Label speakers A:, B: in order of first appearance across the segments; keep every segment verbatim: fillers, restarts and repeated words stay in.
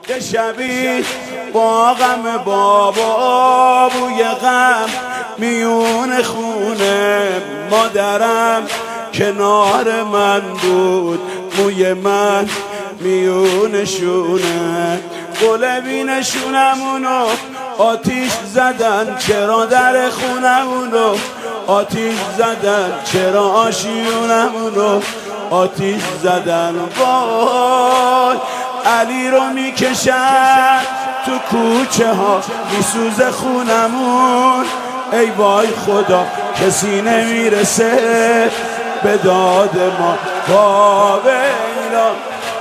A: یه شبی با غم بابا بوی غم میون خونه مادرم کنار من بود موی من میون شونه قلبین شونمونو آتیش زدن چرا در خونمونو آتیش زدن چرا آشیونمونو آتیش زدن وای علی رو میکشن تو کوچه ها میسوزه خونمون ای وای خدا کسی نمیرسه به داد ما با ویلا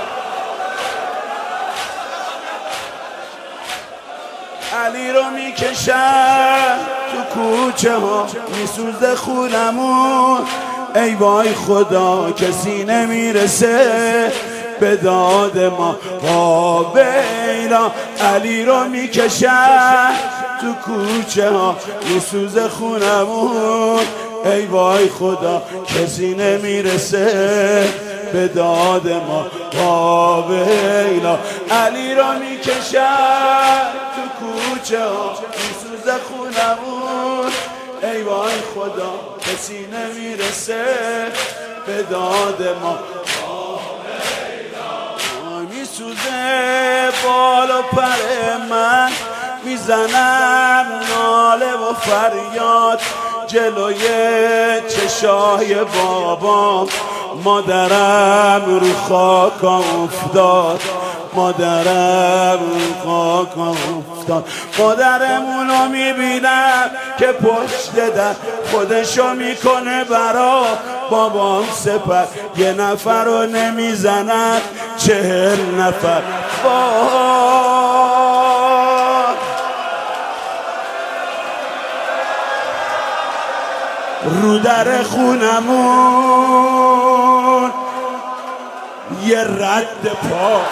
A: علی رو میکشن تو کوچه ها میسوزه خونمون ای وای خدا کسی نمیرسه به داد ما با ویلا علی رو میکشن تو کوچه ها میسوزه خونمون ای وای خدا کسی نمیرسه به داد ما با ویلا علی رو میکشن تو کوچه ها میسوزه خونمون ای وای خدا کسی نمیرسه به داد ما با ویلا میسوزه بال و پر من میزنم ناله و فریاد جلوی چشای بابام مادرم رو خاک افتاد مادرم رو خاک افتاد مادرمونو میبینم که پشت در خودشو میکنه برا بابام سپر یه نفر رو نمیزند چهل نفر رو در خونمون یه رد پا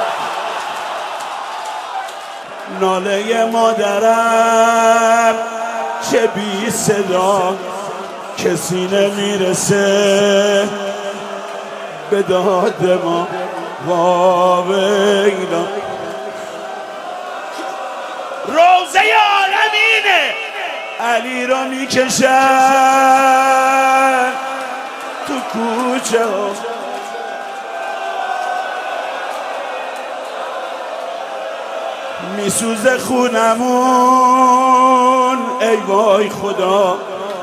A: ناله مادرم چه بی صدا کسی نمیرسه به داد ما وا ویلا روزه عالمینه علی رو میکشن تو کوچه ها میسوزه خونمون ای وای خدا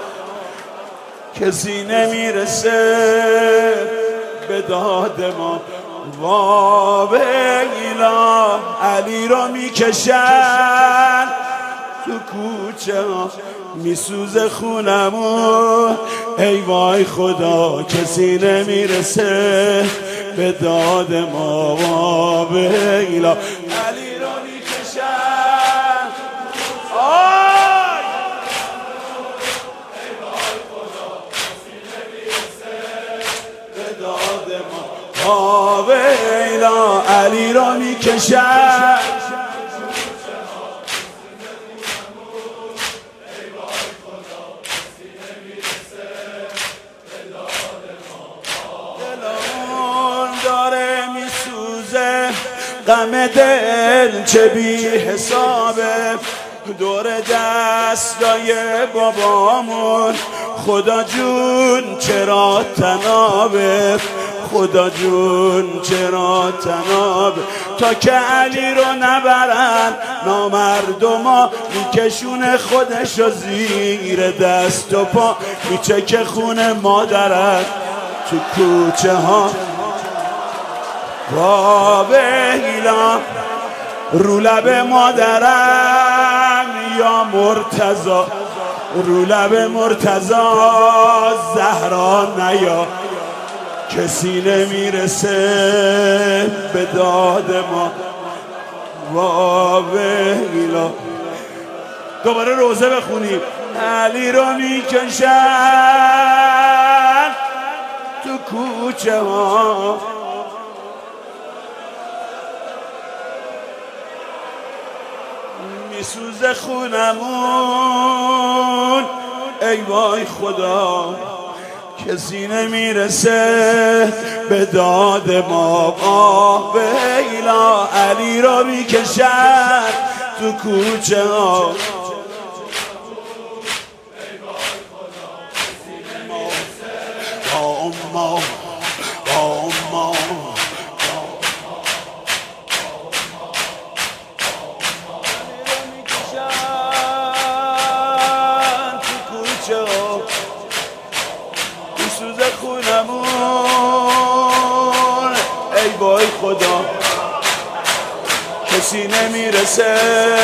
A: کسی نمیرسه به داد ما وا ویلا علی رو میکشن تو کوچه ها میسوزه خونمون ای وای خدا کسی نمیرسه به داد ما وا ویلا علی رو میکشن آی ای وای خدا کسی نمیرسه به داد ما وا ویلا علی رو میکشن غم دل چه بی حسابه دور دستای بابامون خدا جون چرا تنابه خدا جون چرا تنابه تا که علی رو نبرن نامردما میکشونه خودشو زیر دست و پا میچکه خونه مادرت تو کوچه ها با ویلا رو لب مادرم یا مرتضی رو لب مرتضی زهرا نیا کسی نمیرسه به داد ما با ویلا دوباره روزه بخونیم علی رو میکشن تو کوچه ها میسوزه خونمون ای وای خدا کسی نمیرسه به داد ما. آه ویلا علی را میکشن تو کوچه ها. اما اما سوز خونمون ای وای خدا کسی نمیرسه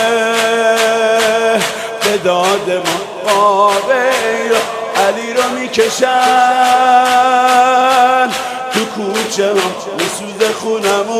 A: به داد ما. ویلا علی رو میکشن تو کوچه ها. سوز خونمون